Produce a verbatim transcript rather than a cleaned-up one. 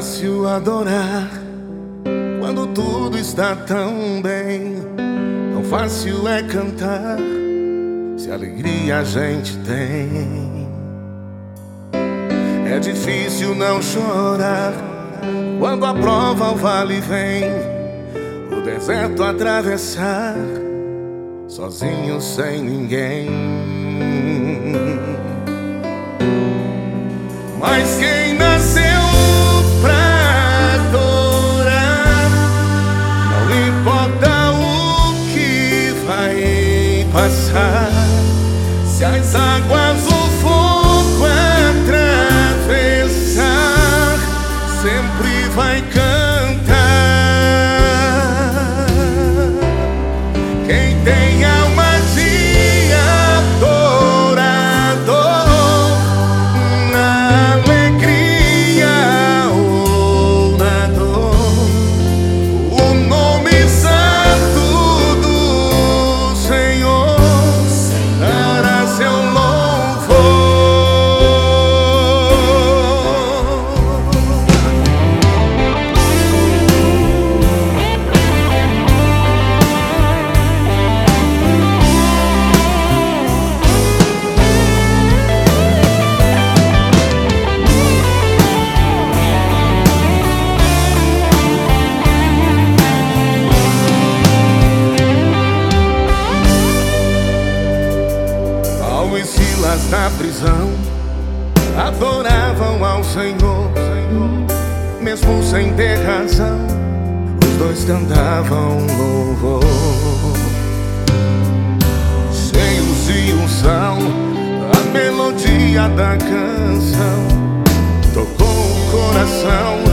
fácil adorar quando tudo está tão bem. Tão fácil é cantar se alegria a gente tem. É difícil não chorar quando a prova ao vale vem. O deserto atravessar sozinho sem ninguém. Mas quem nasceu pra adorar, não importa o que vai passar, se as águas o fogo atravessar, sempre vai cantar. Quem tem alma de adorador, na alegria ou na dor, o nome santo do Senhor dará seu louvor. Paulo e Silas na prisão adoravam ao Senhor, mesmo sem ter razão, os dois cantavam louvor. Cheios de unção, a melodia da canção tocou o coração